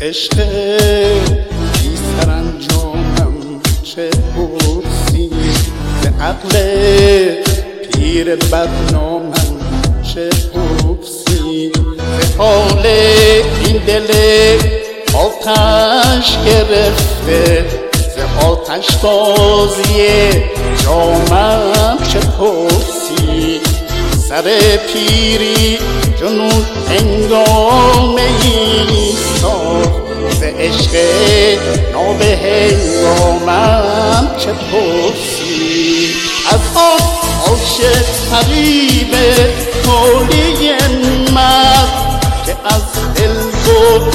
عشق بی سرانجامم چه پرسی، ز عقل پیر بدنامم چه پرسی، ز حال این دل آتش گرفته، ز آتش بازی جامم چه پرسی، سر پیری جنون هنگامه ای ساخت، ز عشق ناب هنگامم چه پرسی، از آن عاشق فریب تولی مرد که از دل بود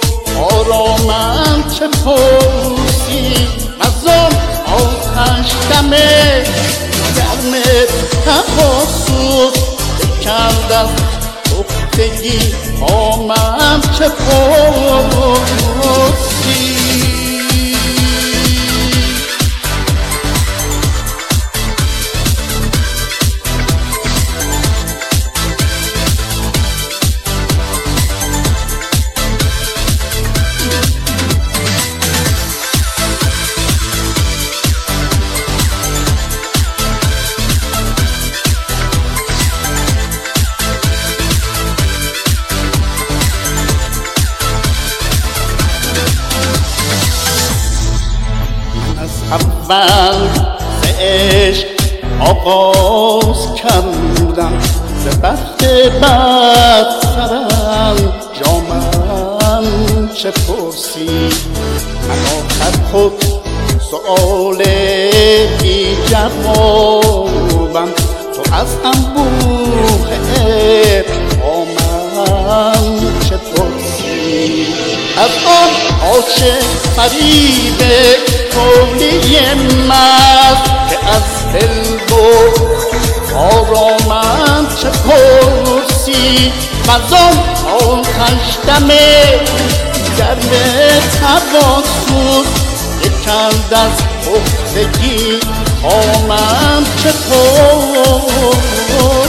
آرامم چه پرسی، از آن آتش دم گرم تفاسد کرد از پختگی آمم چه پرسی. اول ز عشق آغاز کردم، ز بخت بد سرم جامم چه پرسی، من آخر خود سؤال بی جوابم، تو از انبوه آمم چه پرسی، از آن عاشق فریب تولی مرد که از دل بود آرامم چه پرسی، وز آن آتش دم گرم تفاسد کرد از پختگی آمم چه پرسی.